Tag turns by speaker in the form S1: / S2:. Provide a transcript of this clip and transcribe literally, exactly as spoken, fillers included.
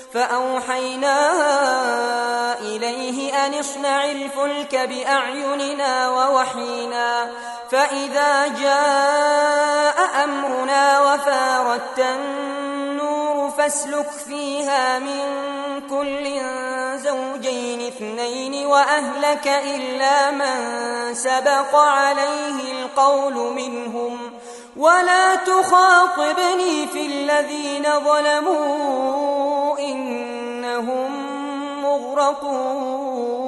S1: فأوحينا إليه أن اصنع الفلك بأعيننا ووحينا فإذا جاء أمرنا وفارت النور فاسلك فيها من كل زوجين اثنين وأهلك إلا من سبق عليه القول منهم ولا تخاطبني في الذين ظلموا إنهم مغرقون.